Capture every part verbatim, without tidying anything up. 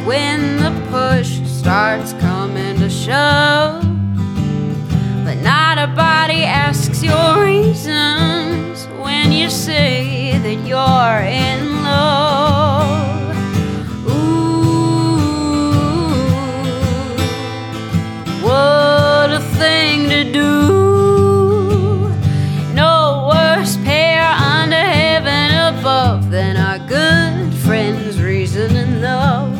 when the push starts coming to shove. But not a body asks your reasons when you say that you're in love. Ooh, what a thing to do. No worse pair under heaven above than our good friends Reason and Love.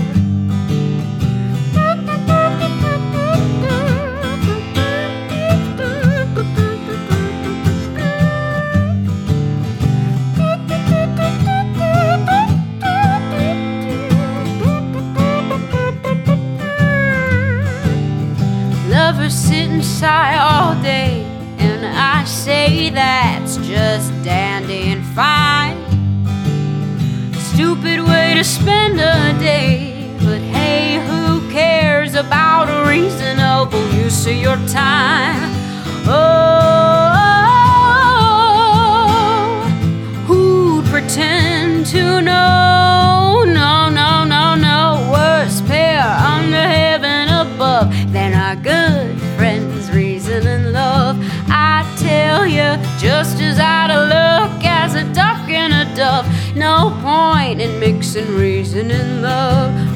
Lovers sit and sigh all day, and I say that's just dandy and fine. Stupid way to spend a day, but hey, who cares about a reasonable use of your time? Oh, who'd pretend to know? No, no, no, no, worse pair under heaven above than our good friends Reason and Love. I tell you, just as out of luck as a duck and a dove, no point in mixing reason and love.